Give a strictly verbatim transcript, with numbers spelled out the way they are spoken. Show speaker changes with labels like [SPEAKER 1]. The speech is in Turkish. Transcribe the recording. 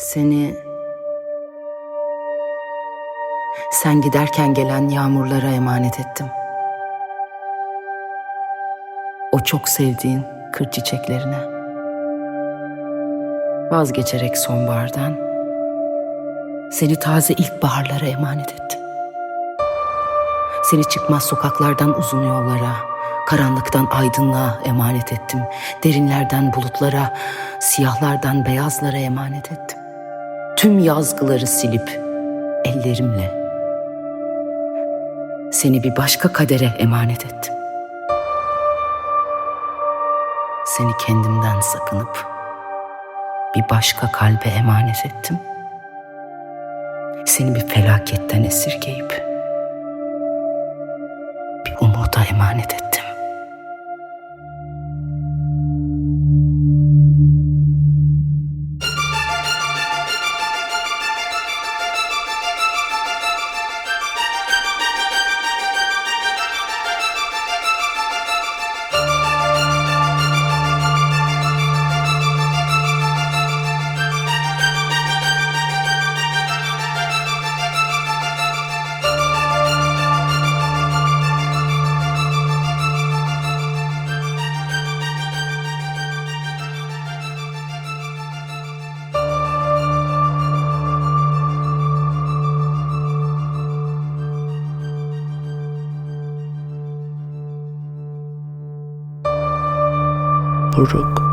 [SPEAKER 1] Seni sen giderken gelen yağmurlara emanet ettim. O çok sevdiğin kır çiçeklerine. Vazgeçerek sonbahardan seni taze ilkbaharlara emanet ettim. Seni çıkmaz sokaklardan uzun yollara, karanlıktan aydınlığa emanet ettim. Derinlerden bulutlara, siyahlardan beyazlara emanet ettim. Tüm yazgıları silip ellerimle seni bir başka kadere emanet ettim. Seni kendimden sakınıp bir başka kalbe emanet ettim. Seni bir felaketten esirgeyip bir umuda emanet ettim.
[SPEAKER 2] Buruk.